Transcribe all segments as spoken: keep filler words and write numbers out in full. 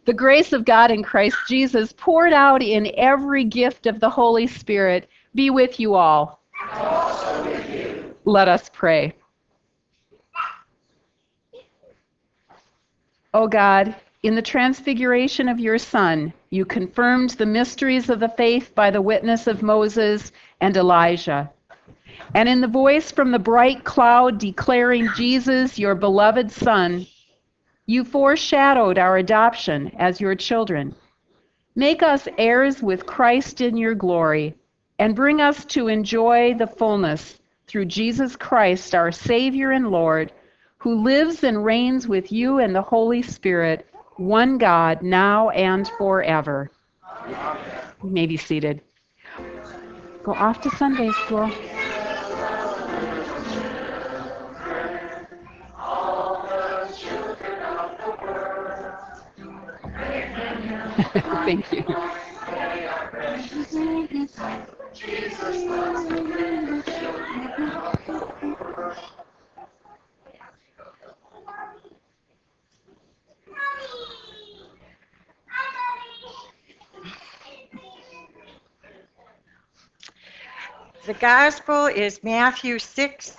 The grace of God in Christ Jesus, poured out in every gift of the Holy Spirit, be with you all. And also with you. Let us pray. O God, in the transfiguration of your Son, you confirmed the mysteries of the faith by the witness of Moses and Elijah. And in the voice from the bright cloud declaring Jesus, your beloved Son, you foreshadowed our adoption as your children. Make us heirs with Christ in your glory, and bring us to enjoy the fullness through Jesus Christ, our Savior and Lord, who lives and reigns with you and the Holy Spirit, one God, now and forever. Amen. You may be seated. Go off to Sunday school. Thank you. The gospel is Matthew six.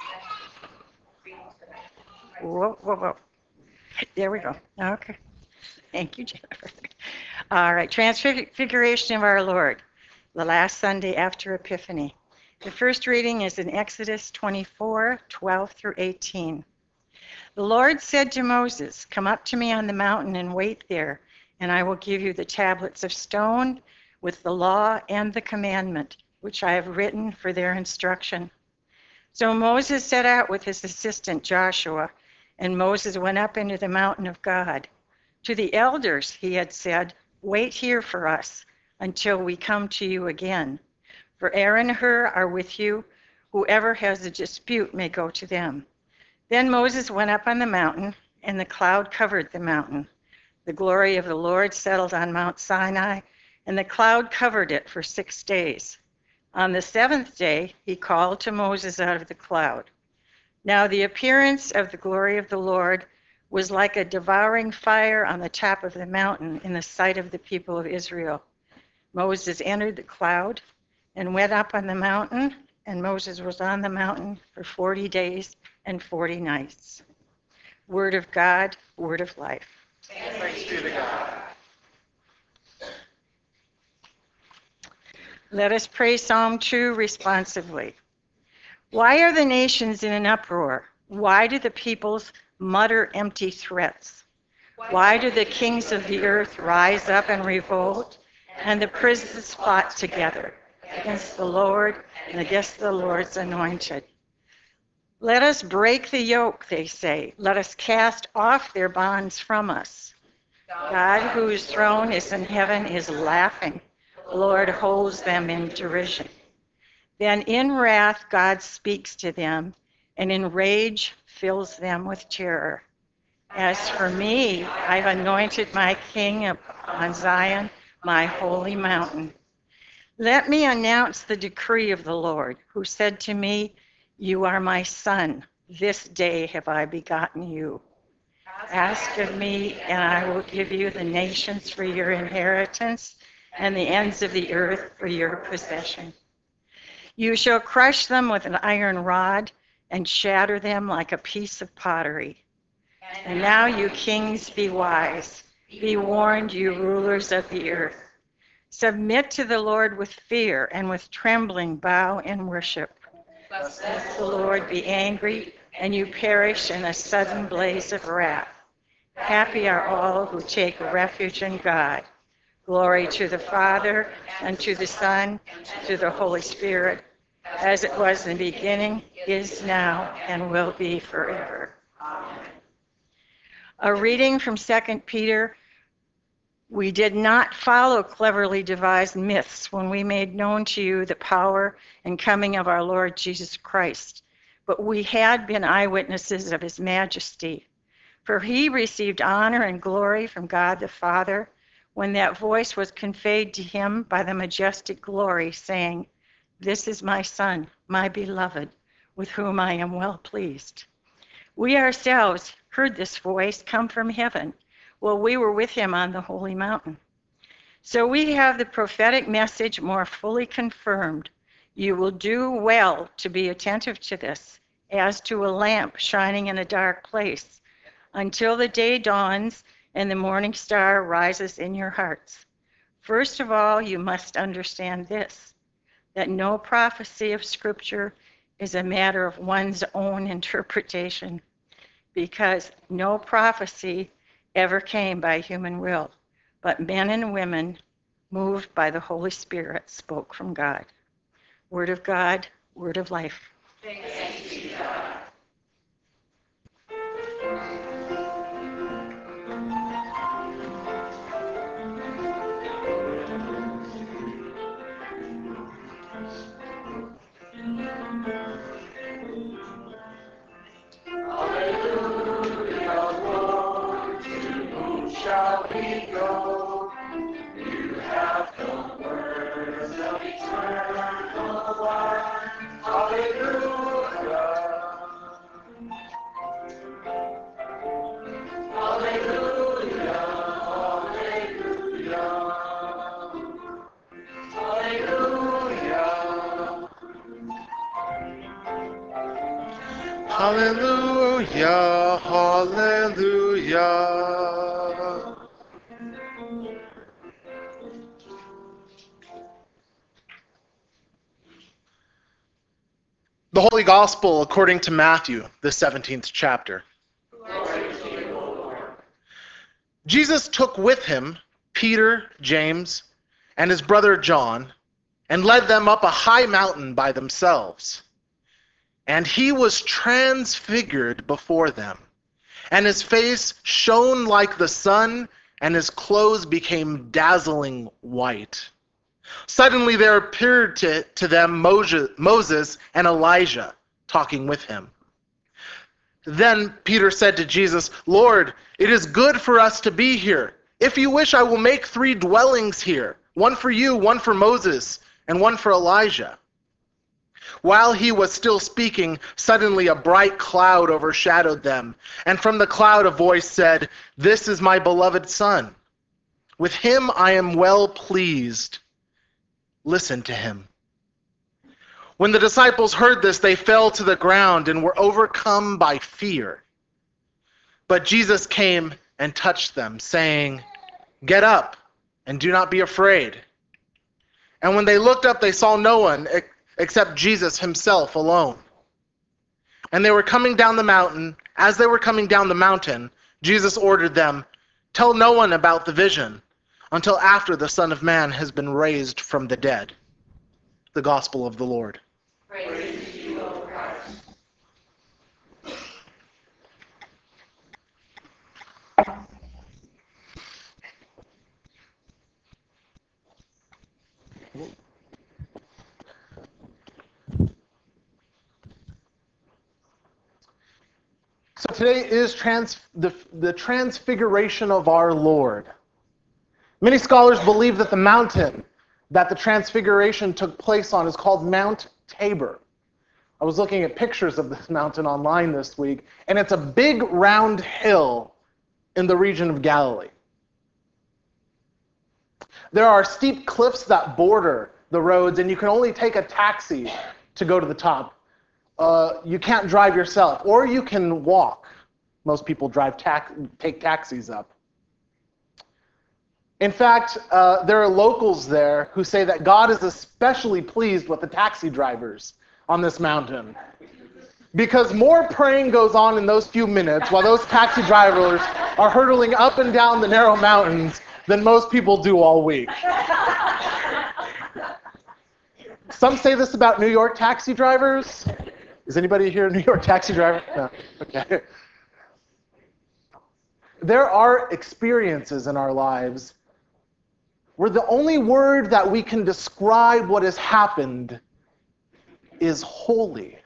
Whoa, whoa, whoa. There we go. Okay. Thank you, Jennifer. All right. Transfiguration of our Lord, the last Sunday after Epiphany. The first reading is in Exodus twenty-four, twelve through eighteen. The Lord said to Moses, "Come up to me on the mountain and wait there, and I will give you the tablets of stone with the law and the commandment, which I have written for their instruction." So Moses set out with his assistant Joshua, and Moses went up into the mountain of God. To the elders he had said, "Wait here for us until we come to you again. For Aaron and Hur are with you. Whoever has a dispute may go to them." Then Moses went up on the mountain, and the cloud covered the mountain. The glory of the Lord settled on Mount Sinai, and the cloud covered it for six days. On the seventh day, he called to Moses out of the cloud. Now the appearance of the glory of the Lord was like a devouring fire on the top of the mountain in the sight of the people of Israel. Moses entered the cloud and went up on the mountain, and Moses was on the mountain for forty days and forty nights. Word of God, word of life. Thanks be to God. Let us pray Psalm two responsively. Why are the nations in an uproar? Why do the peoples mutter empty threats? Why do the kings of the earth rise up and revolt, and the princes plot together against the Lord and against the Lord's anointed? Let us break the yoke, they say. Let us cast off their bonds from us. God, whose throne is in heaven, is laughing. The Lord holds them in derision. Then in wrath God speaks to them, and in rage fills them with terror. As for me, I've anointed my king upon Zion, my holy mountain. Let me announce the decree of the Lord, who said to me, "You are my son. This day have I begotten you." Ask of me, and I will give you the nations for your inheritance, and the ends of the earth for your possession. You shall crush them with an iron rod and shatter them like a piece of pottery. And now, you kings, be wise. Be warned, you rulers of the earth. Submit to the Lord with fear, and with trembling bow in worship. Lest the Lord be angry, and you perish in a sudden blaze of wrath. Happy are all who take refuge in God. Glory to the Father, and to the Son, and to the Holy Spirit, as it was in the beginning, is now, and will be forever. Amen. A reading from Second Peter. We did not follow cleverly devised myths when we made known to you the power and coming of our Lord Jesus Christ, but we had been eyewitnesses of his majesty. For he received honor and glory from God the Father when that voice was conveyed to him by the majestic glory, saying, "This is my Son, my beloved, with whom I am well pleased." We ourselves heard this voice come from heaven Well, we were with him on the holy mountain. So we have the prophetic message more fully confirmed. You will do well to be attentive to this, as to a lamp shining in a dark place, until the day dawns and the morning star rises in your hearts. First of all, you must understand this, that no prophecy of Scripture is a matter of one's own interpretation, because no prophecy ever came by human will, but men and women moved by the Holy Spirit spoke from God. Word of God, word of life. Thanks be to God. Hallelujah, Lord, to whom shall we go? You have the words of eternal life. Hallelujah. Hallelujah, hallelujah. Hallelujah. Hallelujah, hallelujah. The Holy Gospel according to Matthew, the seventeenth chapter. Jesus took with him Peter, James, and his brother John, and led them up a high mountain by themselves. And he was transfigured before them, and his face shone like the sun, and his clothes became dazzling white. Suddenly there appeared to, to them Moses and Elijah talking with him. Then Peter said to Jesus, "Lord, it is good for us to be here. If you wish, I will make three dwellings here, one for you, one for Moses, and one for Elijah." While he was still speaking, suddenly a bright cloud overshadowed them, and from the cloud a voice said, "This is my beloved Son. With him I am well pleased. Listen to him." When the disciples heard this, they fell to the ground and were overcome by fear. But Jesus came and touched them, saying, "Get up and do not be afraid." And when they looked up, they saw no one except Jesus himself alone. And they were coming down the mountain. As they were coming down the mountain, Jesus ordered them, "Tell no one about the vision until after the Son of Man has been raised from the dead." The Gospel of the Lord. Praise to you, O Christ. So today is trans, the, the transfiguration of our Lord. Many scholars believe that the mountain that the transfiguration took place on is called Mount Tabor. I was looking at pictures of this mountain online this week, and it's a big round hill in the region of Galilee. There are steep cliffs that border the roads, and you can only take a taxi to go to the top. Uh, you can't drive yourself, or you can walk. Most people drive ta- take taxis up. In fact, uh, there are locals there who say that God is especially pleased with the taxi drivers on this mountain, because more praying goes on in those few minutes while those taxi drivers are hurtling up and down the narrow mountains than most people do all week. Some say this about New York taxi drivers. Is anybody here a New York taxi driver? No. Okay. There are experiences in our lives where the only word that we can describe what has happened is holy.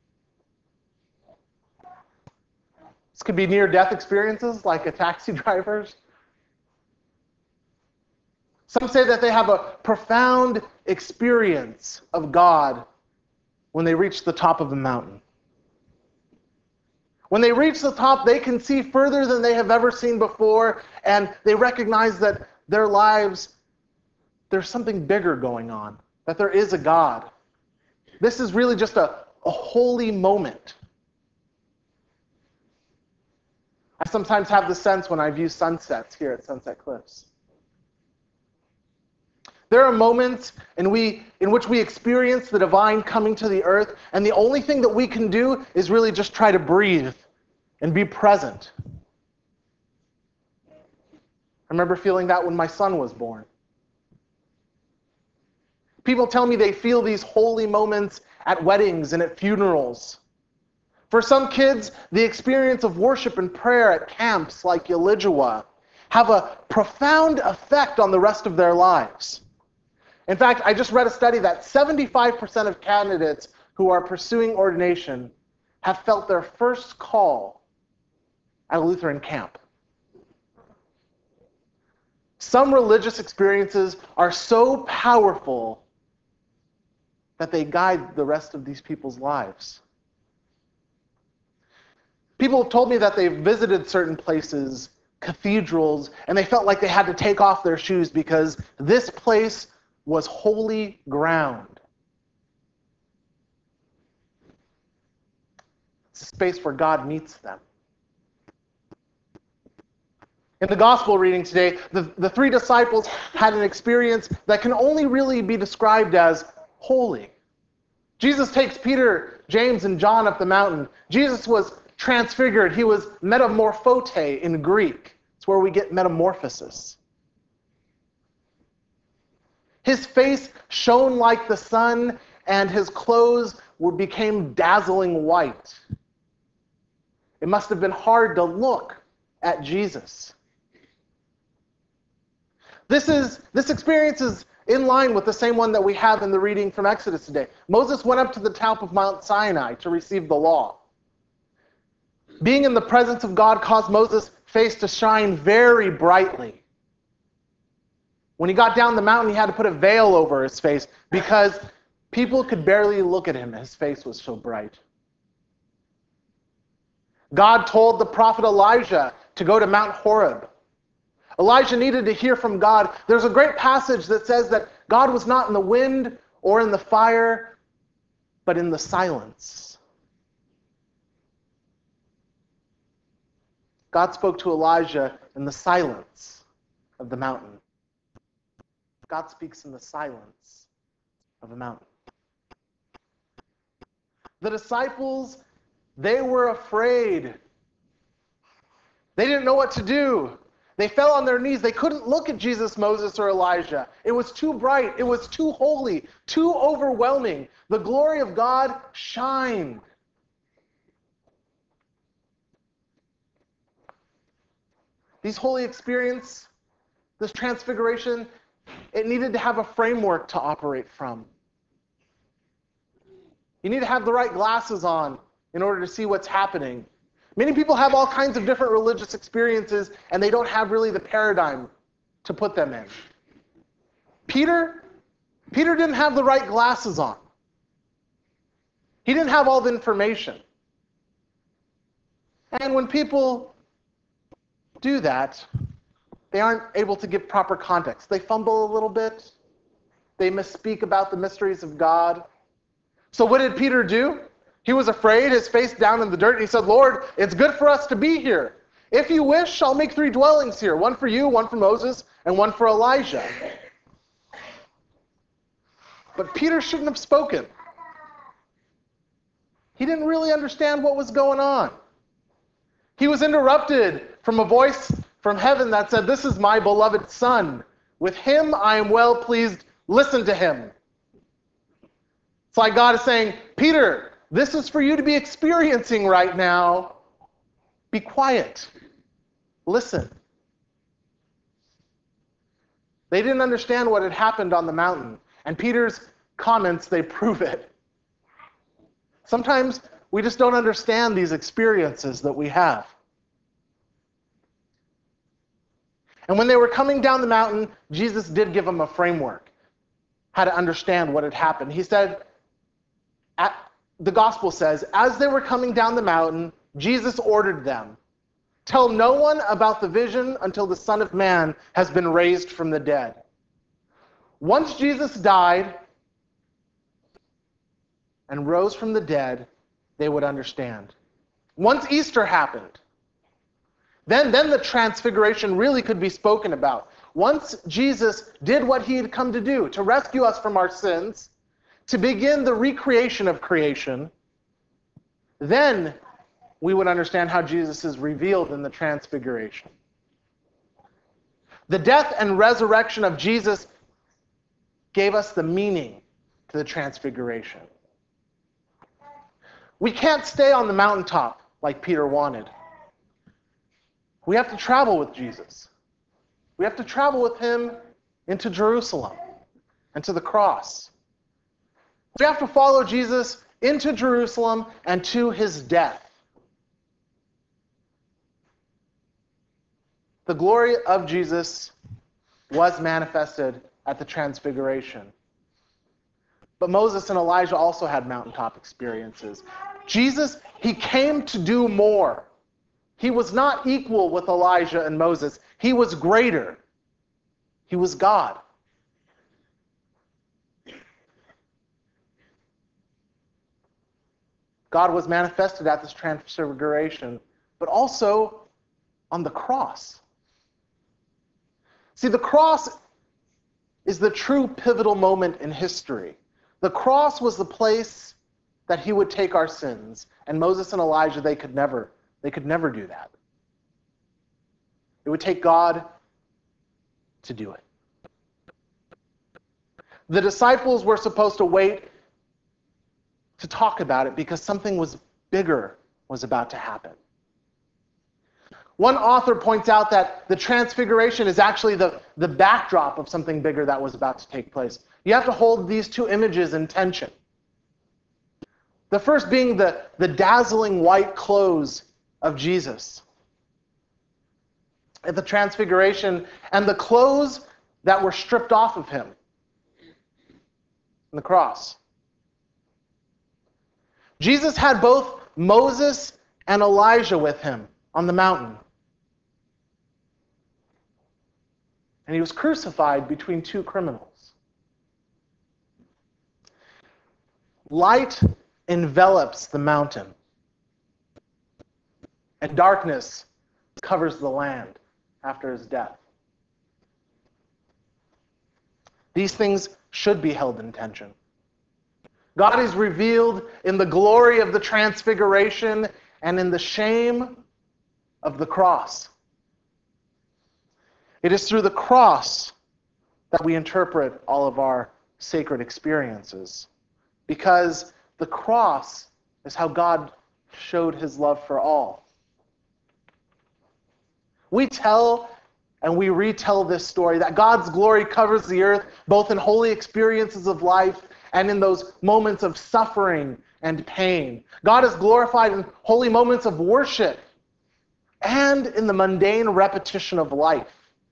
This could be near-death experiences like a taxi driver's. Some say that they have a profound experience of God when they reach the top of the mountain. When they reach the top, they can see further than they have ever seen before, and they recognize that their lives, there's something bigger going on, that there is a God. This is really just a, a holy moment. I sometimes have the sense when I view sunsets here at Sunset Cliffs. There are moments in, we, in which we experience the divine coming to the earth, and the only thing that we can do is really just try to breathe and be present. I remember feeling that when my son was born. People tell me they feel these holy moments at weddings and at funerals. For some kids, the experience of worship and prayer at camps like Yalijua have a profound effect on the rest of their lives. In fact, I just read a study that seventy-five percent of candidates who are pursuing ordination have felt their first call at a Lutheran camp. Some religious experiences are so powerful that they guide the rest of these people's lives. People have told me that they've visited certain places, cathedrals, and they felt like they had to take off their shoes because this place was holy ground. It's a space where God meets them. In the gospel reading today, the, the three disciples had an experience that can only really be described as holy. Jesus takes Peter, James, and John up the mountain. Jesus was transfigured. He was metamorphote in Greek. It's where we get metamorphosis. His face shone like the sun, and his clothes were, became dazzling white. It must have been hard to look at Jesus. This is this experience is in line with the same one that we have in the reading from Exodus today. Moses went up to the top of Mount Sinai to receive the law. Being in the presence of God caused Moses' face to shine very brightly. When he got down the mountain, he had to put a veil over his face because people could barely look at him. His face was so bright. God told the prophet Elijah to go to Mount Horeb. Elijah needed to hear from God. There's a great passage that says that God was not in the wind or in the fire, but in the silence. God spoke to Elijah in the silence of the mountain. God speaks in the silence of a mountain. The disciples, they were afraid. They didn't know what to do. They fell on their knees. They couldn't look at Jesus, Moses, or Elijah. It was too bright. It was too holy, too overwhelming. The glory of God shined. These holy experiences, this transfiguration, it needed to have a framework to operate from. You need to have the right glasses on in order to see what's happening. Many people have all kinds of different religious experiences, and they don't have really the paradigm to put them in. Peter, Peter didn't have the right glasses on. He didn't have all the information. And when people do that, they aren't able to give proper context. They fumble a little bit. They misspeak about the mysteries of God. So what did Peter do? He was afraid, his face down in the dirt, and he said, Lord, it's good for us to be here. If you wish, I'll make three dwellings here, one for you, one for Moses, and one for Elijah. But Peter shouldn't have spoken. He didn't really understand what was going on. He was interrupted from a voice from heaven that said, this is my beloved Son. With him I am well pleased. Listen to him. It's like God is saying, Peter, this is for you to be experiencing right now. Be quiet. Listen. They didn't understand what had happened on the mountain, and Peter's comments, they prove it. Sometimes we just don't understand these experiences that we have. And when they were coming down the mountain, Jesus did give them a framework, how to understand what had happened. He said, at, the gospel says, as they were coming down the mountain, Jesus ordered them, "Tell no one about the vision until the Son of Man has been raised from the dead." Once Jesus died and rose from the dead, they would understand. Once Easter happened, then, then the transfiguration really could be spoken about. Once Jesus did what he had come to do, to rescue us from our sins, to begin the recreation of creation, then we would understand how Jesus is revealed in the transfiguration. The death and resurrection of Jesus gave us the meaning to the transfiguration. We can't stay on the mountaintop like Peter wanted. We have to travel with Jesus. We have to travel with him into Jerusalem and to the cross. We have to follow Jesus into Jerusalem and to his death. The glory of Jesus was manifested at the transfiguration. But Moses and Elijah also had mountaintop experiences. Jesus, he came to do more. He was not equal with Elijah and Moses. He was greater. He was God. God was manifested at this transfiguration, but also on the cross. See, the cross is the true pivotal moment in history. The cross was the place that he would take our sins, and Moses and Elijah, they could never, they could never do that. It would take God to do it. The disciples were supposed to wait to talk about it because something was bigger was about to happen. One author points out that the transfiguration is actually the, the backdrop of something bigger that was about to take place. You have to hold these two images in tension. The first being the, the dazzling white clothes of Jesus at the transfiguration, and the clothes that were stripped off of him on the cross. Jesus had both Moses and Elijah with him on the mountain. And he was crucified between two criminals. Light envelops the mountain, and darkness covers the land after his death. These things should be held in tension. God is revealed in the glory of the transfiguration and in the shame of the cross. It is through the cross that we interpret all of our sacred experiences, because the cross is how God showed his love for all. We tell and we retell this story that God's glory covers the earth both in holy experiences of life and in those moments of suffering and pain. God is glorified in holy moments of worship and in the mundane repetition of life.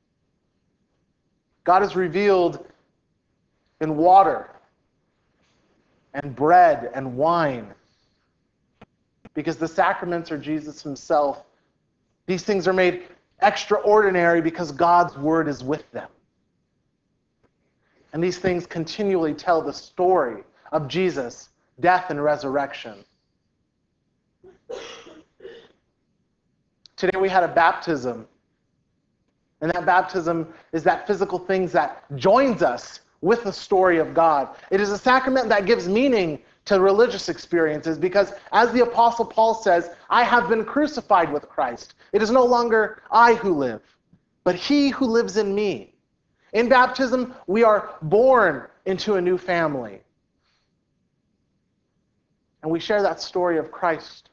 God is revealed in water and bread and wine, because the sacraments are Jesus himself. These things are made extraordinary because God's word is with them. And these things continually tell the story of Jesus' death and resurrection. Today we had a baptism. And that baptism is that physical thing that joins us with the story of God. It is a sacrament that gives meaning to religious experiences because, as the Apostle Paul says, I have been crucified with Christ. It is no longer I who live, but he who lives in me. In baptism, we are born into a new family. And we share that story of Christ.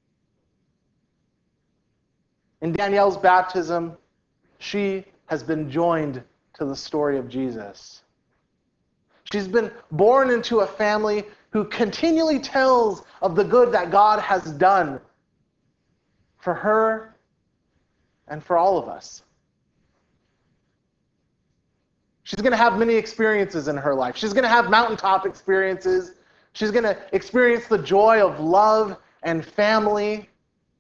In Danielle's baptism, she has been joined to the story of Jesus. She's been born into a family who continually tells of the good that God has done for her and for all of us. She's going to have many experiences in her life. She's going to have mountaintop experiences. She's going to experience the joy of love and family.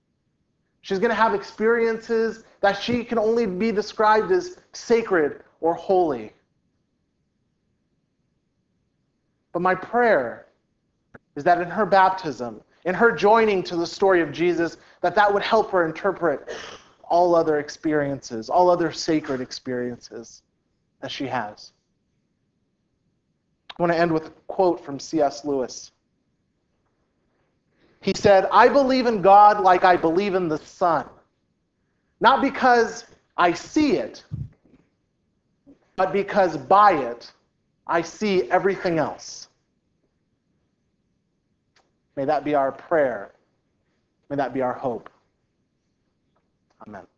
She's going to have experiences that she can only be described as sacred or holy. But my prayer is that in her baptism, in her joining to the story of Jesus, that that would help her interpret all other experiences, all other sacred experiences that she has. I want to end with a quote from C S Lewis. He said, "I believe in God like I believe in the sun, not because I see it, but because by it I see everything else." May that be our prayer. May that be our hope. Amen.